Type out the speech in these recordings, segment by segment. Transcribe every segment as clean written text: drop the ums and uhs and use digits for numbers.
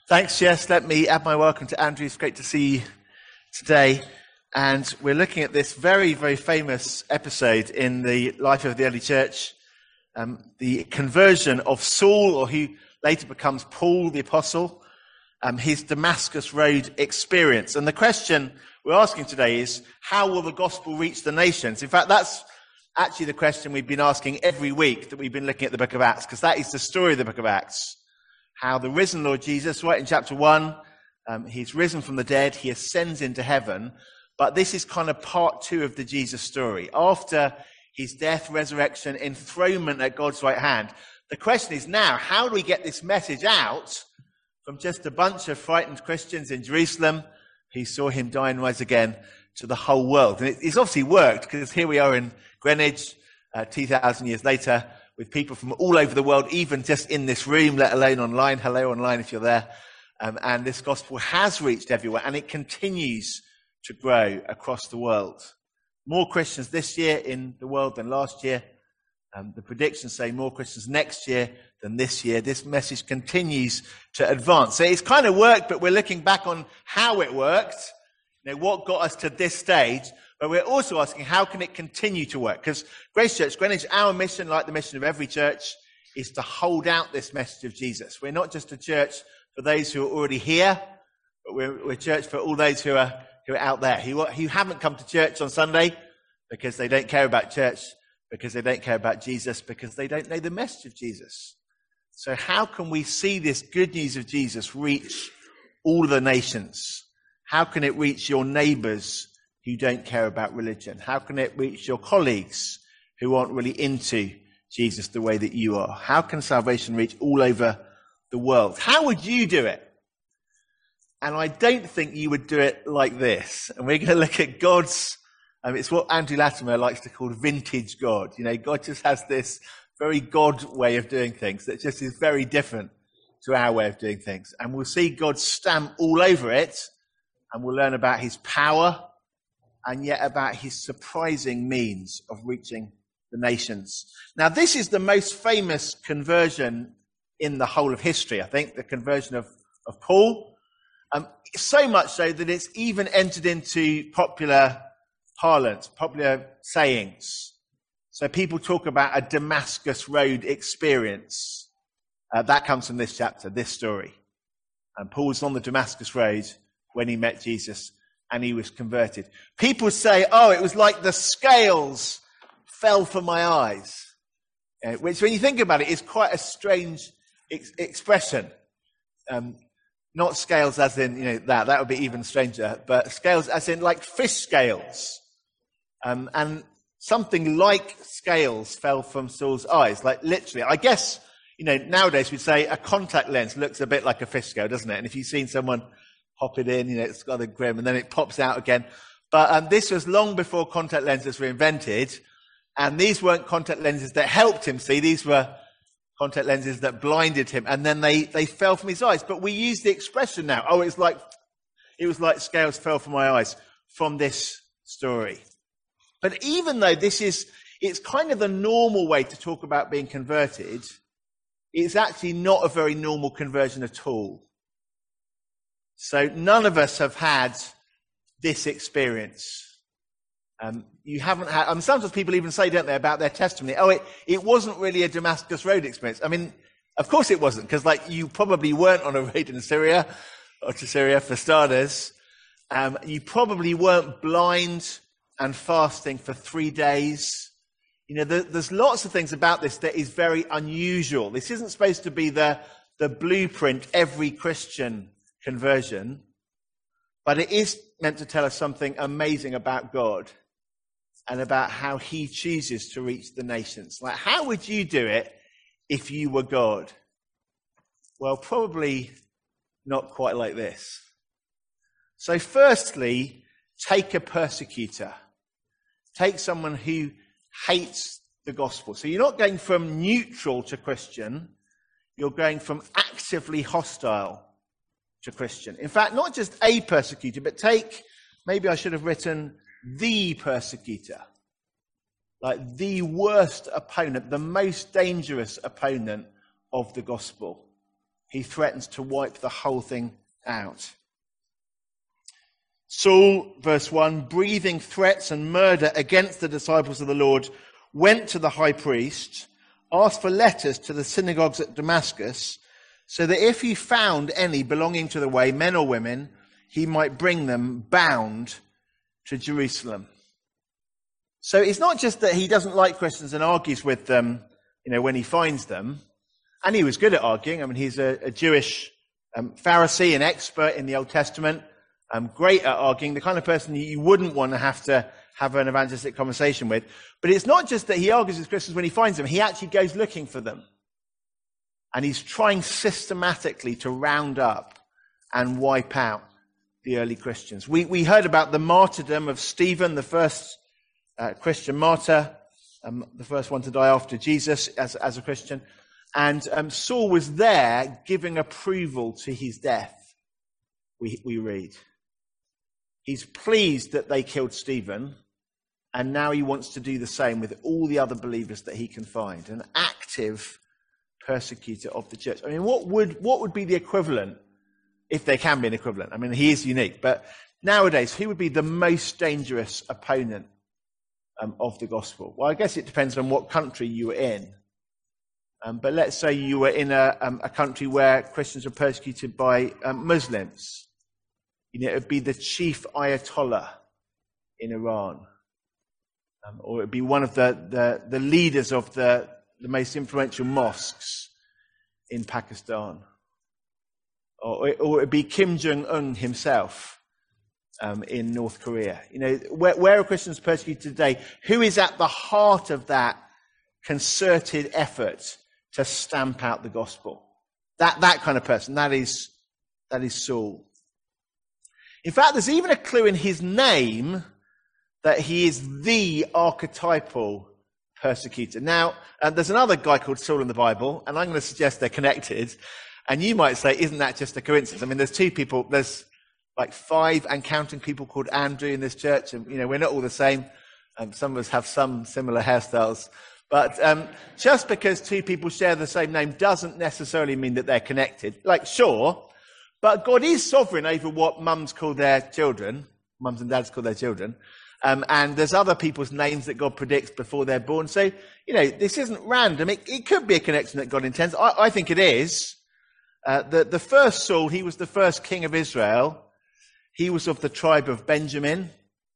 Thanks, Jess. Let me add my welcome to Andrew. It's great to see you today. And we're looking at this very, very famous episode in the life of the early church, the conversion of Saul, or who later becomes Paul the Apostle, his Damascus Road experience. And the question we're asking today is, how will the gospel reach the nations? In fact, that's actually the question we've been asking every week that we've been looking at the book of Acts, because that is the story of the book of Acts. How the risen Lord Jesus, right in chapter 1, he's risen from the dead, he ascends into heaven, but this is kind of part 2 of the Jesus story. After his death, resurrection, enthronement at God's right hand, the question is now, how do we get this message out from just a bunch of frightened Christians in Jerusalem who saw him die and rise again to the whole world? And it's obviously worked, because here we are in Greenwich, 2,000 years later, with people from all over the world, even just in this room, let alone online. Hello online if you're there. And this gospel has reached everywhere, and it continues to grow across the world. More Christians this year in the world than last year. The predictions say more Christians next year than this year. This message continues to advance. So it's kind of worked, but we're looking back on how it worked, what got us to this stage. But we're also asking, how can it continue to work? Because Grace Church Greenwich, our mission, like the mission of every church, is to hold out this message of Jesus. We're not just a church for those who are already here, but we're a church for all those who are out there, who haven't come to church on Sunday because they don't care about church, because they don't care about Jesus, because they don't know the message of Jesus. So how can we see this good news of Jesus reach all of the nations? How can it reach your neighbours who don't care about religion? How can it reach your colleagues who aren't really into Jesus the way that you are? How can salvation reach all over the world? How would you do it? And I don't think you would do it like this. And we're going to look at God's, it's what Andrew Latimer likes to call vintage God. God just has this very God way of doing things that just is very different to our way of doing things. And we'll see God's stamp all over it, and we'll learn about his power, and yet about his surprising means of reaching the nations. Now, this is the most famous conversion in the whole of history, I think, the conversion of Paul. So much so that it's even entered into popular parlance, popular sayings. So people talk about a Damascus Road experience. That comes from this chapter, this story. And Paul's on the Damascus Road when he met Jesus, and he was converted. People say, it was like the scales fell from my eyes. Which, when you think about it, is quite a strange expression. Not scales as in, that would be even stranger, but scales as in like fish scales. And something like scales fell from Saul's eyes, like literally. I guess, nowadays we'd say a contact lens looks a bit like a fish scale, doesn't it? And if you've seen someone pop it in, it's got a grim, and then it pops out again. But this was long before contact lenses were invented, and these weren't contact lenses that helped him see. These were contact lenses that blinded him, and then they fell from his eyes. But we use the expression now, it was like scales fell from my eyes, from this story. But even though it's kind of the normal way to talk about being converted, it's actually not a very normal conversion at all. So none of us have had this experience. You haven't had, sometimes people even say, don't they, about their testimony, it wasn't really a Damascus Road experience. Of course it wasn't, because you probably weren't on a road in Syria, or to Syria for starters. You probably weren't blind and fasting for 3 days. There's lots of things about this that is very unusual. This isn't supposed to be the blueprint every Christian conversion, but it is meant to tell us something amazing about God and about how he chooses to reach the nations. Like, how would you do it if you were God? Well, probably not quite like this. So firstly, take a persecutor. Take someone who hates the gospel. So you're not going from neutral to Christian, you're going from actively hostile to Christian. In fact, not just a persecutor, but maybe I should have written the persecutor. Like the worst opponent, the most dangerous opponent of the gospel, he threatens to wipe the whole thing out. Saul, verse 1, breathing threats and murder against the disciples of the Lord, went to the high priest, asked for letters to the synagogues at Damascus, so that if he found any belonging to the way, men or women, he might bring them bound to Jerusalem. So it's not just that he doesn't like Christians and argues with them, when he finds them. And he was good at arguing. I mean, he's a Jewish Pharisee, an expert in the Old Testament, great at arguing, the kind of person you wouldn't want to have an evangelistic conversation with. But it's not just that he argues with Christians when he finds them. He actually goes looking for them. And he's trying systematically to round up and wipe out the early Christians. We heard about the martyrdom of Stephen, the first Christian martyr, the first one to die after Jesus as a Christian. And Saul was there giving approval to his death, we read. He's pleased that they killed Stephen, and now he wants to do the same with all the other believers that he can find. An active persecutor of the church. I mean, what would be the equivalent, if there can be an equivalent? I mean, he is unique, but nowadays, who would be the most dangerous opponent of the gospel? Well, I guess it depends on what country you were in. But let's say you were in a country where Christians were persecuted by Muslims. It would be the chief Ayatollah in Iran. Or it would be one of the leaders of the most influential mosques in Pakistan. Or it would be Kim Jong-un himself in North Korea. Where are Christians persecuted today? Who is at the heart of that concerted effort to stamp out the gospel? That kind of person. That is Saul. In fact, there's even a clue in his name that he is the archetypal persecutor. Now, there's another guy called Saul in the Bible, and I'm going to suggest they're connected. And you might say, isn't that just a coincidence? I mean, there's two people, there's like 5 and counting people called Andrew in this church, and we're not all the same. Some of us have some similar hairstyles. But just because 2 people share the same name doesn't necessarily mean that they're connected. Like, sure, but God is sovereign over what mums call their children, mums and dads call their children. And there's other people's names that God predicts before they're born. So, this isn't random. It could be a connection that God intends. I think it is. The first Saul, he was the first king of Israel. He was of the tribe of Benjamin.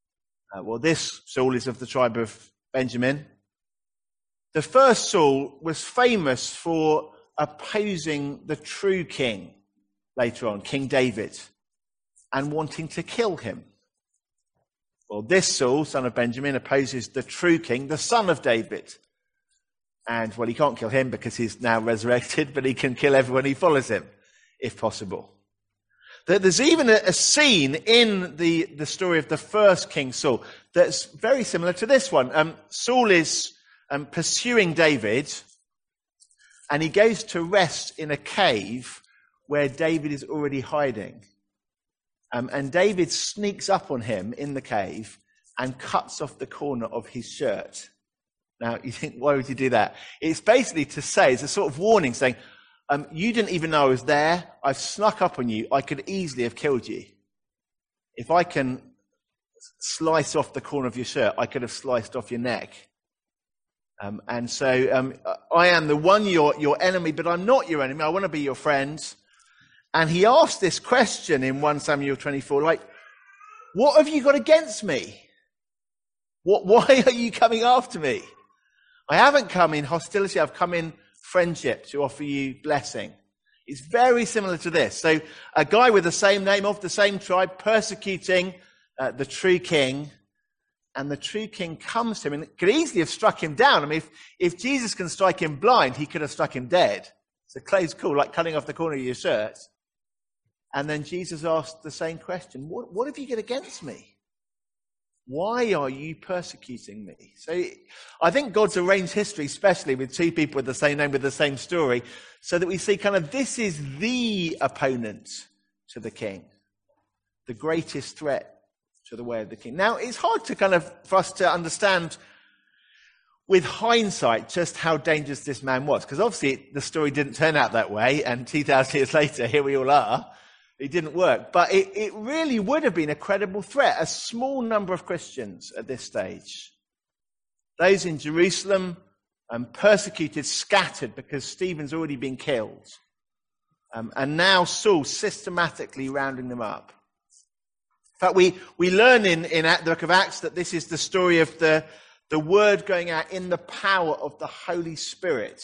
This Saul is of the tribe of Benjamin. The first Saul was famous for opposing the true king later on, King David, and wanting to kill him. Well, this Saul, son of Benjamin, opposes the true king, the son of David. And, he can't kill him because he's now resurrected, but he can kill everyone who follows him, if possible. There's even a scene in the story of the first King Saul that's very similar to this one. Saul is pursuing David, and he goes to rest in a cave where David is already hiding. And David sneaks up on him in the cave and cuts off the corner of his shirt. Now, you think, why would you do that? It's basically to say, it's a sort of warning saying, you didn't even know I was there. I've snuck up on you. I could easily have killed you. If I can slice off the corner of your shirt, I could have sliced off your neck. And so I am the one, your enemy, but I'm not your enemy. I want to be your friend. And he asked this question in 1 Samuel 24, like, what have you got against me? Why are you coming after me? I haven't come in hostility. I've come in friendship to offer you blessing. It's very similar to this. So a guy with the same name, of the same tribe, persecuting the true king. And the true king comes to him and could easily have struck him down. I mean, if Jesus can strike him blind, he could have struck him dead. It's a close call, like cutting off the corner of your shirt. And then Jesus asked the same question. What have you got against me? Why are you persecuting me? So I think God's arranged history, especially with 2 people with the same name, with the same story, so that we see kind of this is the opponent to the king, the greatest threat to the way of the king. Now, it's hard to for us to understand with hindsight, just how dangerous this man was. Because obviously the story didn't turn out that way, and 2,000 years later, here we all are. It didn't work. But it really would have been a credible threat. A small number of Christians at this stage, those in Jerusalem, persecuted, scattered because Stephen's already been killed. And now Saul systematically rounding them up. In fact, we learn in the book of Acts that this is the story of the word going out in the power of the Holy Spirit,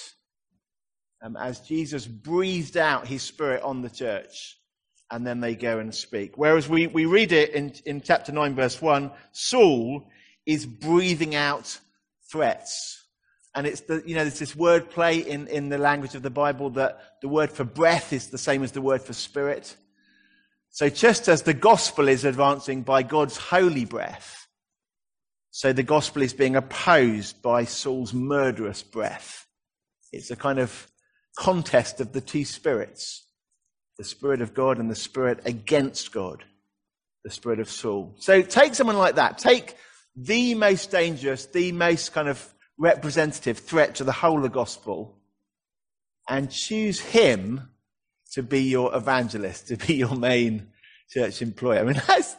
as Jesus breathed out his Spirit on the church, and then they go and speak. Whereas we read it in chapter 9, verse 1, Saul is breathing out threats. And it's there's this word play in the language of the Bible that the word for breath is the same as the word for spirit. So just as the gospel is advancing by God's holy breath, so the gospel is being opposed by Saul's murderous breath. It's a kind of contest of the two spirits, the Spirit of God and the Spirit against God, the Spirit of Saul. So take someone like that. Take the most dangerous, the most kind of representative threat to the whole of the gospel, and choose him to be your evangelist, to be your main church employer. I mean,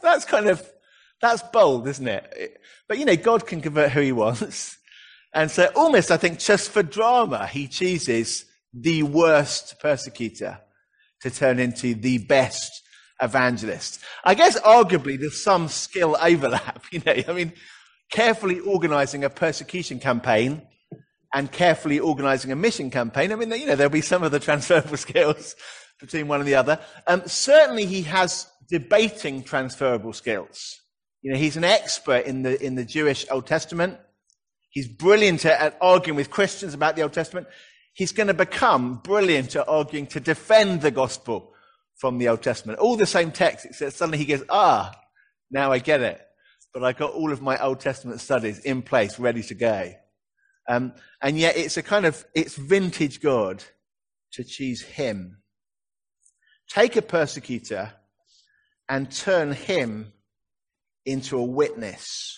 that's bold, isn't it? But, God can convert who he wants. And so almost, I think, just for drama, he chooses the worst persecutor to turn into the best evangelist. I guess, arguably, there's some skill overlap, carefully organizing a persecution campaign and carefully organizing a mission campaign. There'll be some of the transferable skills between one and the other. Certainly he has debating transferable skills. He's an expert in the Jewish Old Testament. He's brilliant at arguing with Christians about the Old Testament. He's going to become brilliant at arguing to defend the gospel from the Old Testament. All the same text, except suddenly he goes, now I get it. But I got all of my Old Testament studies in place, ready to go. And yet it's vintage God to choose him. Take a persecutor and turn him into a witness.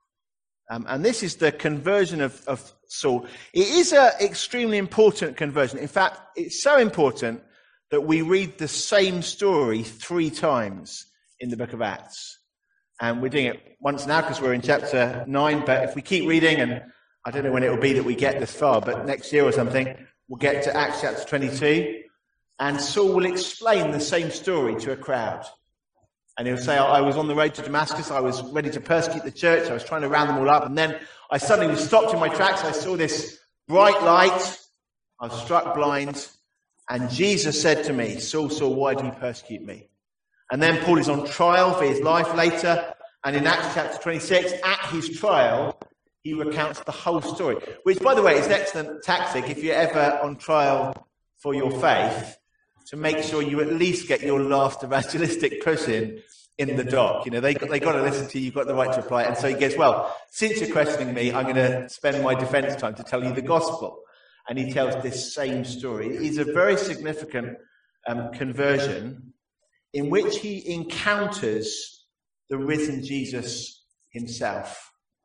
And this is the conversion of Saul. It is an extremely important conversion. In fact, it's so important that we read the same story 3 times in the book of Acts. And we're doing it once now because we're in chapter 9. But if we keep reading, and I don't know when it will be that we get this far, but next year or something, we'll get to Acts chapter 22. And Saul will explain the same story to a crowd. And he'll say, I was on the road to Damascus. I was ready to persecute the church. I was trying to round them all up. And then I suddenly was stopped in my tracks. I saw this bright light. I was struck blind. And Jesus said to me, Saul, Saul, why do you persecute me? And then Paul is on trial for his life later. And in Acts chapter 26, at his trial, he recounts the whole story. Which, by the way, is an excellent tactic if you're ever on trial for your faith, to make sure you at least get your last evangelistic push in the dock. They got to listen to you, you've got the right to reply. And so he goes, well, since you're questioning me, I'm going to spend my defense time to tell you the gospel. And he tells this same story. It is a very significant conversion in which he encounters the risen Jesus himself.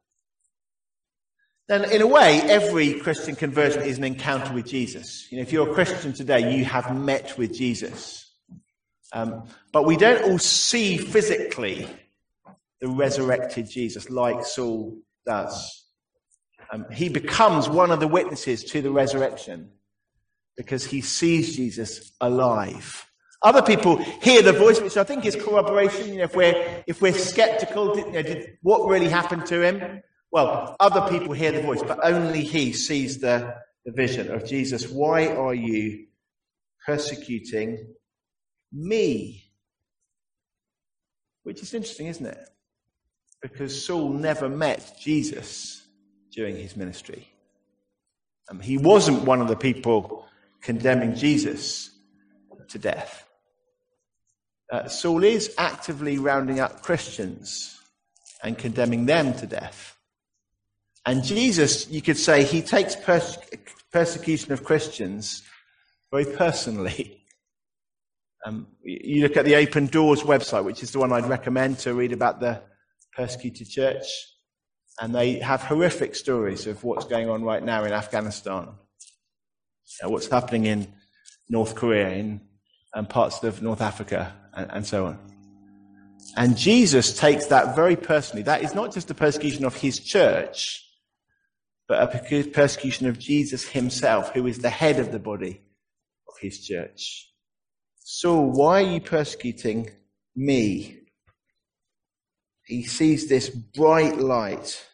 Then, in a way, every Christian conversion is an encounter with Jesus. If you're a Christian today, you have met with Jesus. But we don't all see physically the resurrected Jesus like Saul does. He becomes one of the witnesses to the resurrection because he sees Jesus alive. Other people hear the voice, which I think is corroboration. If we're skeptical, did what really happened to him? Well, other people hear the voice, but only he sees the vision of Jesus. Why are you persecuting me? Which is interesting, isn't it? Because Saul never met Jesus during his ministry. He wasn't one of the people condemning Jesus to death. Saul is actively rounding up Christians and condemning them to death. And Jesus, you could say, he takes persecution of Christians very personally. You look at the Open Doors website, which is the one I'd recommend to read about the persecuted church. And they have horrific stories of what's going on right now in Afghanistan, what's happening in North Korea, in parts of North Africa, and so on. And Jesus takes that very personally. That is not just a persecution of his church, but a persecution of Jesus himself, who is the head of the body of his church. Saul, why are you persecuting me? He sees this bright light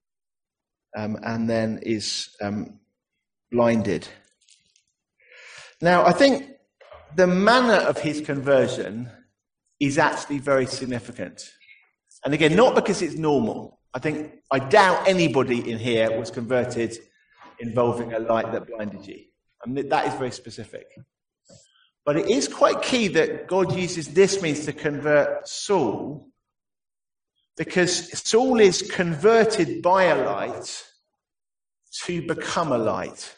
and then is blinded. Now, I think the manner of his conversion is actually very significant. And again, not because it's normal. I doubt anybody in here was converted involving a light that blinded you. I mean, that is very specific. But it is quite key that God uses this means to convert Saul, because Saul is converted by a light to become a light.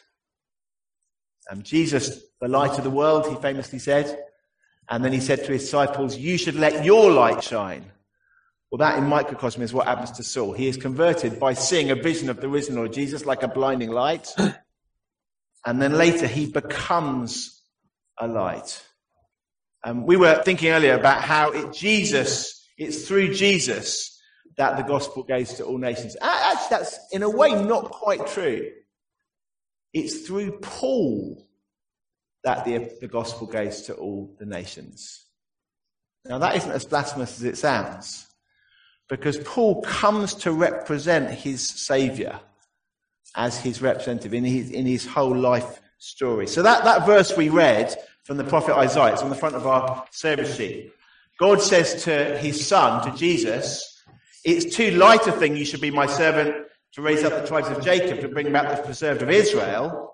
Jesus, the light of the world, he famously said. And then he said to his disciples, you should let your light shine. Well, that in microcosm is what happens to Saul. He is converted by seeing a vision of the risen Lord Jesus like a blinding light. And then later he becomes a light. We were thinking earlier about how it's through Jesus that the gospel goes to all nations. Actually, that's in a way not quite true. It's through Paul that the gospel goes to all the nations. Now, that isn't as blasphemous as it sounds, because Paul comes to represent his Saviour as his representative in his whole life story. So that verse we read from the prophet Isaiah, it's on the front of our service sheet. God says to his son, to Jesus, it's too light a thing you should be my servant to raise up the tribes of Jacob, to bring back the preserved of Israel.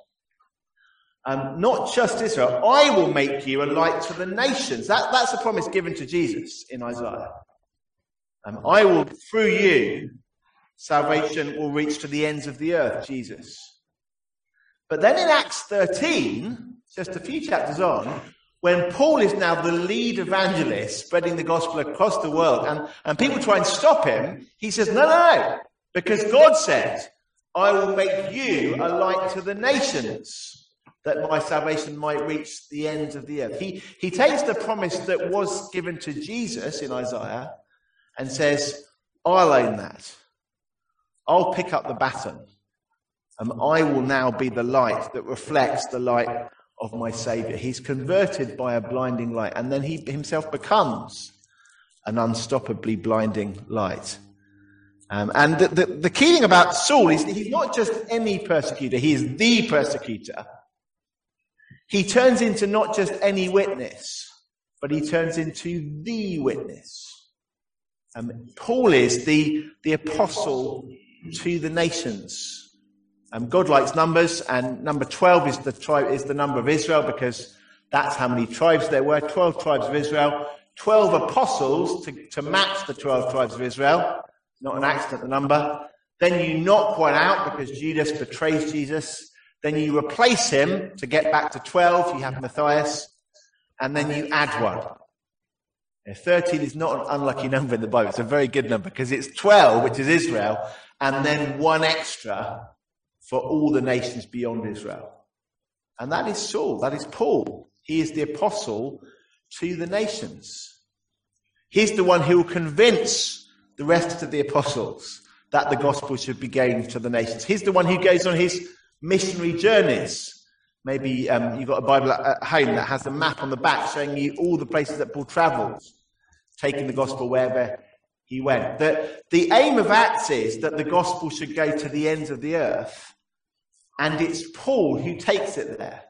Not just Israel, I will make you a light to the nations. That's a promise given to Jesus in Isaiah. I will, through you, salvation will reach to the ends of the earth, Jesus. But then in Acts 13, just a few chapters on, when Paul is now the lead evangelist spreading the gospel across the world, and people try and stop him, he says, no, because God said, I will make you a light to the nations, that my salvation might reach the ends of the earth. He takes the promise that was given to Jesus in Isaiah and says, I'll own that. I'll pick up the baton. I will now be the light that reflects the light of my Saviour. He's converted by a blinding light, and then he himself becomes an unstoppably blinding light. And the key thing about Saul is that he's not just any persecutor, he is the persecutor. He turns into not just any witness, but he turns into the witness. Paul is the apostle to the nations. God likes numbers, and number 12 is the number of Israel, because that's how many tribes there were. 12 tribes of Israel, 12 apostles to match the 12 tribes of Israel. Not an accident, the number. Then you knock one out because Judas betrays Jesus. Then you replace him to get back to 12. You have Matthias. And then you add one. Now, 13 is not an unlucky number in the Bible. It's a very good number, because it's 12, which is Israel, and then one extra for all the nations beyond Israel. And that is Saul. That is Paul. He is the apostle to the nations. He's the one who will convince the rest of the apostles that the gospel should be going to the nations. He's the one who goes on his missionary journeys. Maybe you've got a Bible at home that has a map on the back showing you all the places that Paul travelled, taking the gospel wherever he went. The aim of Acts is that the gospel should go to the ends of the earth, and it's Paul who takes it there.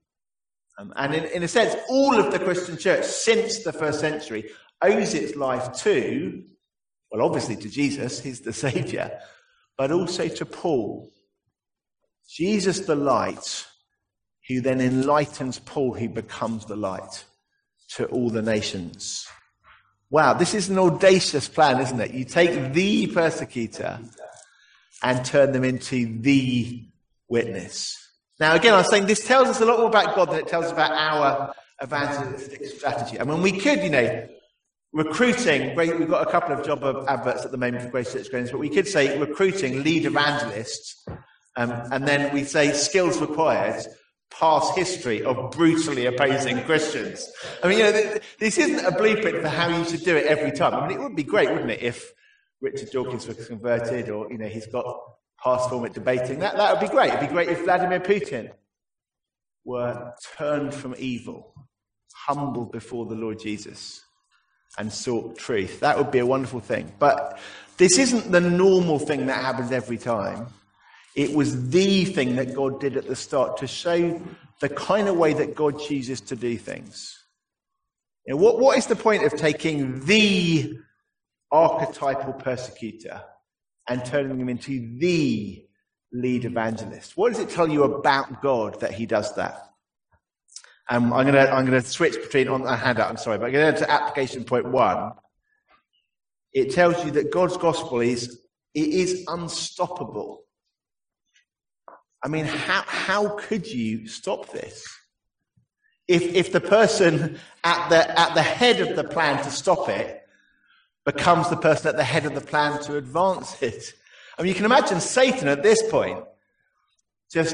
And in a sense, all of the Christian church since the first century owes its life to, well, obviously to Jesus, he's the Saviour, but also to Paul. Jesus the light, who then enlightens Paul, who becomes the light to all the nations. Wow, this is an audacious plan, isn't it? You take the persecutor and turn them into the witness. Now, again, I was saying this tells us a lot more about God than it tells us about our evangelistic strategy. I mean, we could, recruiting, we've got a couple of job adverts at the moment for Grace Church Grange, but we could say recruiting lead evangelists, and then we say skills required, past history of brutally opposing Christians. I mean, this isn't a blueprint for how you should do it every time. I mean, it would be great, wouldn't it, if Richard Dawkins was converted, or, he's got past form at debating. That would be great. It'd be great if Vladimir Putin were turned from evil, humbled before the Lord Jesus, and sought truth. That would be a wonderful thing. But this isn't the normal thing that happens every time. It was the thing that God did at the start to show the kind of way that God chooses to do things. What is the point of taking the archetypal persecutor and turning him into the lead evangelist? What does it tell you about God that he does that? I'm going to switch between on the handout. I'm sorry, but I'm going to go to application point 1. It tells you that God's gospel is unstoppable. I mean, how could you stop this? If the person at the head of the plan to stop it becomes the person at the head of the plan to advance it. I mean, you can imagine Satan at this point just,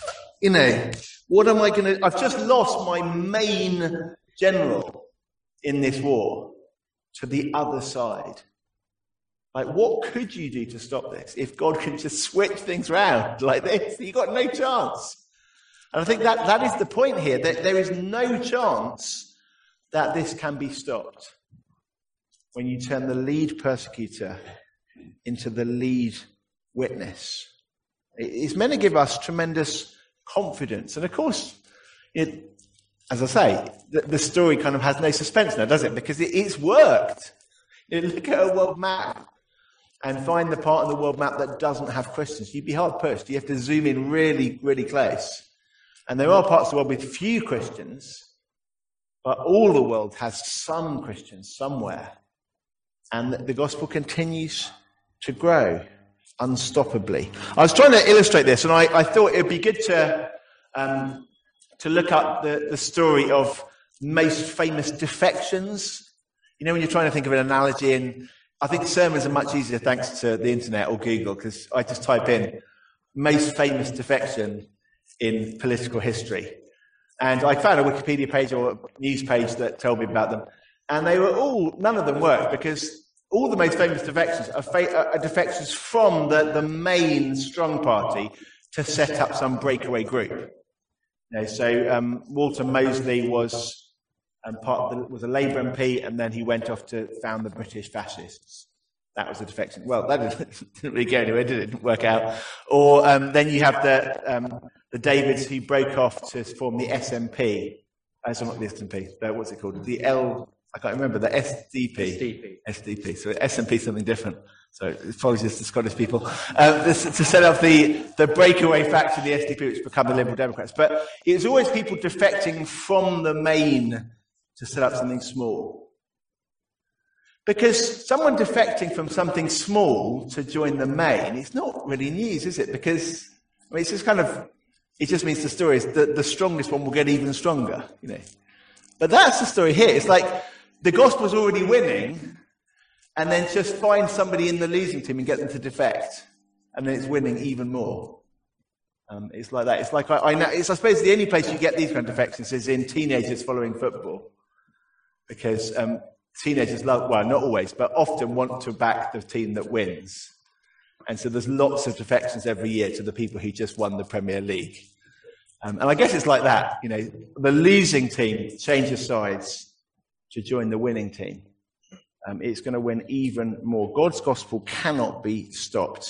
what am I going to... I've just lost my main general in this war to the other side. Like, what could you do to stop this? If God can just switch things around like this, you've got no chance. And I think that is the point here, that there is no chance that this can be stopped when you turn the lead persecutor into the lead witness. It's meant to give us tremendous confidence. And of course, as I say, the story kind of has no suspense now, does it? Because it's worked. Look at a world map and find the part of the world map that doesn't have Christians. You'd be hard pushed. You have to zoom in really, really close. And there are parts of the world with few Christians, but all the world has some Christians somewhere. And the gospel continues to grow unstoppably. I was trying to illustrate this, and I thought it would be good to look up the story of most famous defections. When you're trying to think of an analogy, and I think sermons are much easier thanks to the internet or Google, because I just type in most famous defection in political history. And I found a Wikipedia page or a news page that told me about them. And none of them worked, because all the most famous defections are defections from the main strong party to set up some breakaway group. So Walter Mosley was was a Labour MP, and then he went off to found the British fascists. That was a defection. Well, that didn't really go anywhere, did it? It didn't work out. Or then you have the Davids who broke off to form the SNP. Sorry, not the SNP. What's it called? I can't remember. The SDP. So SNP is something different. So apologies to Scottish people. To set up the breakaway faction, the SDP, which become the Liberal Democrats. But it's always people defecting from the main to set up something small. Because someone defecting from something small to join the main, it's not really news, is it? Because it's just it just means the story is that the strongest one will get even stronger, But that's the story here. It's like the gospel's already winning, and then just find somebody in the losing team and get them to defect, and then it's winning even more. It's like that. It's like I suppose the only place you get these kind of defections is in teenagers following football, because teenagers love, well, not always, but often want to back the team that wins. And so there's lots of defections every year to the people who just won the Premier League. And I guess it's like that, the losing team changes sides to join the winning team. It's going to win even more. God's gospel cannot be stopped.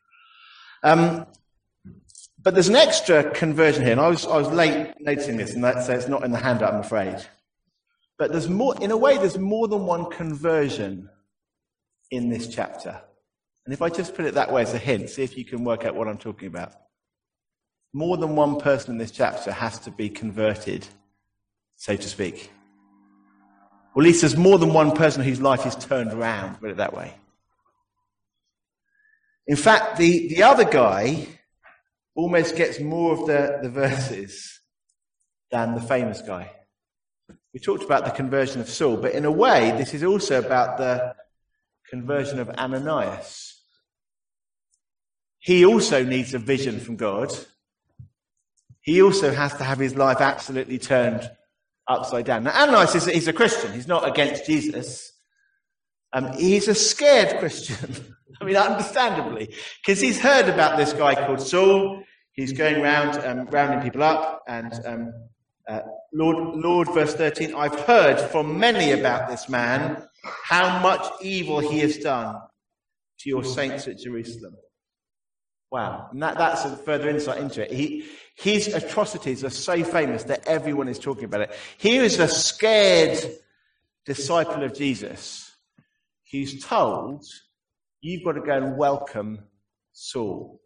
But there's an extra conversion here, and I was late noticing this, and so it's not in the handout, I'm afraid. But there's more than one conversion in this chapter. And if I just put it that way as a hint, see if you can work out what I'm talking about. More than one person in this chapter has to be converted, so to speak. Or at least there's more than one person whose life is turned around, put it that way. In fact, the other guy almost gets more of the verses than the famous guy. We talked about the conversion of Saul, but in a way, this is also about the conversion of Ananias. He also needs a vision from God. He also has to have his life absolutely turned upside down. Now, Ananias he's a Christian. He's not against Jesus. He's a scared Christian. I mean, understandably, because he's heard about this guy called Saul. He's going around rounding people up. And Lord, verse 13, I've heard from many about this man, how much evil he has done to your saints at Jerusalem. Wow. And that's a further insight into it. His atrocities are so famous that everyone is talking about it. Here is a scared disciple of Jesus who's told, you've got to go and welcome Saul.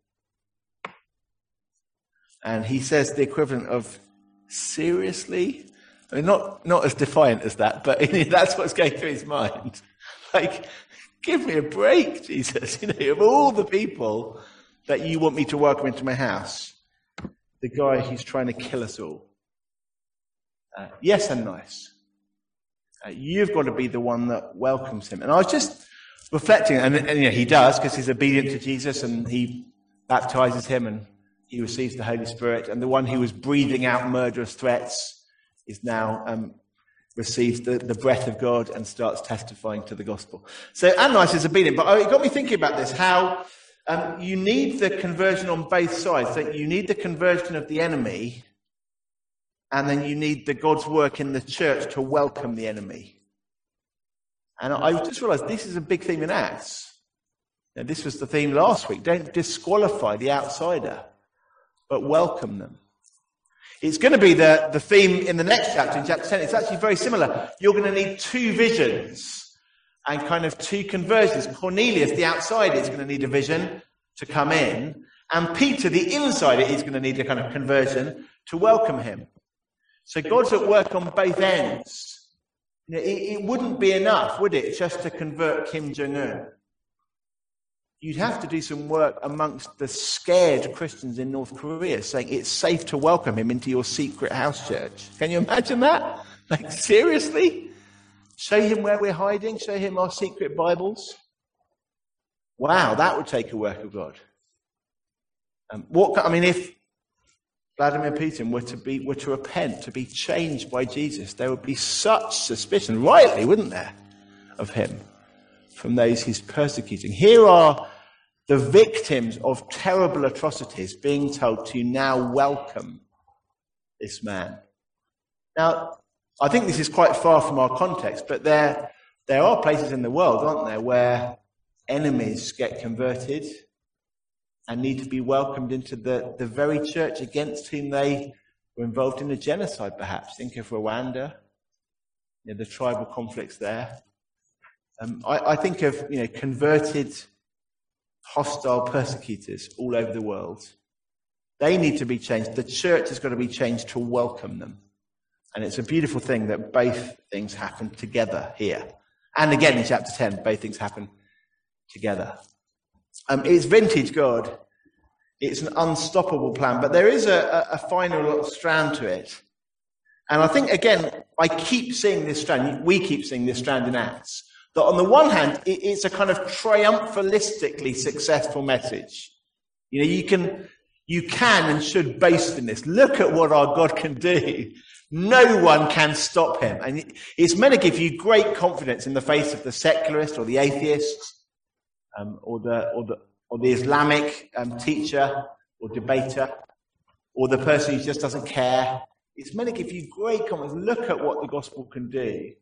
And he says the equivalent of, seriously? I mean, not as defiant as that, but that's what's going through his mind. Like, give me a break, Jesus. Of all the people that you want me to welcome into my house, the guy who's trying to kill us all. Yes, and nice. You've got to be the one that welcomes him. And I was just reflecting, and he does, because he's obedient to Jesus, and he baptizes him, and he receives the Holy Spirit. And the one who was breathing out murderous threats is now receives the breath of God and starts testifying to the gospel. So Ananias is obedient, but it got me thinking about this, how you need the conversion on both sides. So you need the conversion of the enemy, and then you need the God's work in the church to welcome the enemy. And I just realized this is a big theme in Acts. Now, this was the theme last week. Don't disqualify the outsider, but welcome them. It's going to be the theme in the next chapter, in chapter 10. It's actually very similar. You're going to need two visions and kind of two conversions. Cornelius, the outsider, is going to need a vision to come in. And Peter, the insider, is going to need a kind of conversion to welcome him. So God's at work on both ends. It wouldn't be enough, would it, just to convert Kim Jong-un? You'd have to do some work amongst the scared Christians in North Korea, saying it's safe to welcome him into your secret house church. Can you imagine that? Like, seriously? Show him where we're hiding? Show him our secret Bibles? Wow, that would take a work of God. If Vladimir Putin were to repent, to be changed by Jesus, there would be such suspicion, rightly, wouldn't there, of him from those he's persecuting. Here are the victims of terrible atrocities being told to now welcome this man. Now, I think this is quite far from our context, but there are places in the world, aren't there, where enemies get converted and need to be welcomed into the very church against whom they were involved in a genocide, perhaps. Think of Rwanda, the tribal conflicts there. I think of converted, hostile persecutors all over the world. They need to be changed. The church has got to be changed to welcome them. And it's a beautiful thing that both things happen together here. And again in chapter 10, both things happen together. It's vintage God. It's an unstoppable plan. But there is a final little strand to it. And I think, again, I keep seeing this strand. We keep seeing this strand in Acts. That on the one hand, it's a kind of triumphalistically successful message. You can and should boast in this. Look at what our God can do. No one can stop him. And it's meant to give you great confidence in the face of the secularist or the atheist, or the Islamic teacher or debater, or the person who just doesn't care. It's meant to give you great confidence. Look at what the gospel can do.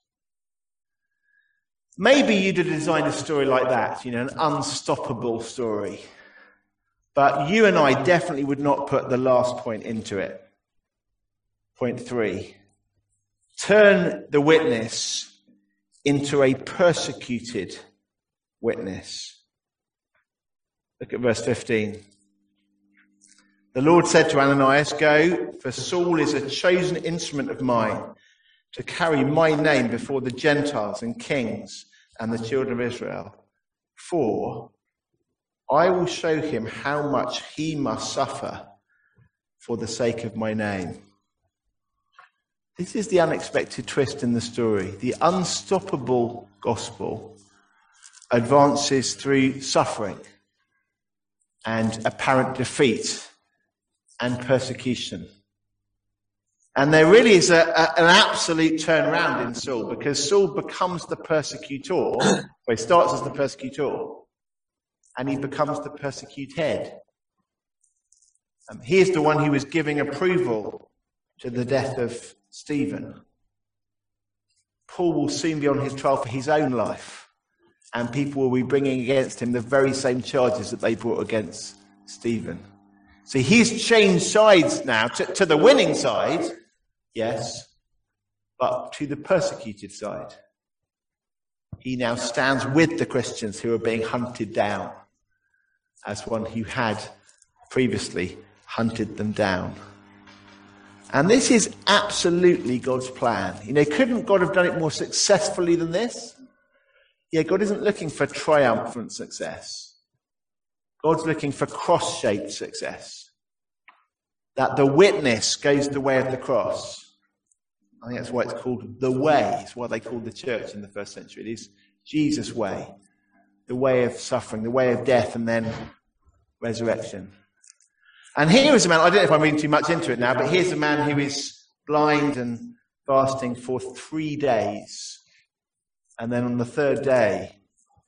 Maybe you'd have designed a story like that, an unstoppable story. But you and I definitely would not put the last point into it. Point 3. Turn the witness into a persecuted witness. Look at verse 15. The Lord said to Ananias, "Go, for Saul is a chosen instrument of mine to carry my name before the Gentiles and kings and the children of Israel. For I will show him how much he must suffer for the sake of my name." This is the unexpected twist in the story. The unstoppable gospel advances through suffering and apparent defeat and persecution. And there really is an absolute turnaround in Saul, because Saul becomes the persecutor. Well, he starts as the persecutor, and he becomes the persecuted. He is the one who was giving approval to the death of Stephen. Paul will soon be on his trial for his own life, and people will be bringing against him the very same charges that they brought against Stephen. So he's changed sides now to the winning side, yes, but to the persecuted side. He now stands with the Christians who are being hunted down, as one who had previously hunted them down. And this is absolutely God's plan. Couldn't God have done it more successfully than this? Yeah, God isn't looking for triumphant success. God's looking for cross-shaped success. That the witness goes the way of the cross. I think that's why it's called the way. It's what they called the church in the first century. It is Jesus' way. The way of suffering, the way of death, and then resurrection. And here is a man, I don't know if I'm reading too much into it now, but here's a man who is blind and fasting for 3 days. And then on the third day,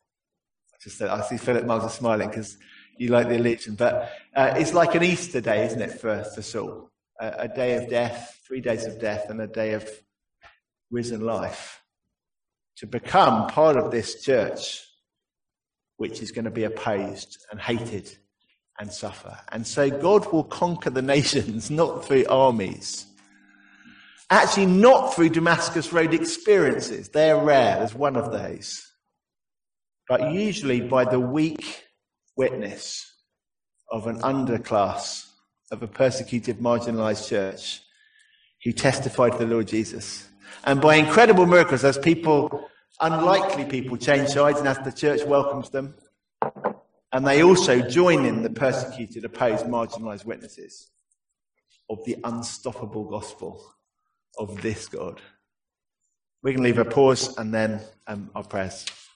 I see Philip Miles is smiling because you like the illusion, but it's like an Easter day, isn't it, for Saul? A day of death, 3 days of death, and a day of risen life. To become part of this church, which is going to be opposed and hated and suffer. And so God will conquer the nations, not through armies. Actually, not through Damascus Road experiences. They're rare. There's one of those. But usually by the weak witness of an underclass, of a persecuted, marginalized church who testified to the Lord Jesus. And by incredible miracles, as people, unlikely people, change sides, and as the church welcomes them, and they also join in the persecuted, opposed, marginalized witnesses of the unstoppable gospel of this God. We can leave a pause and then our prayers.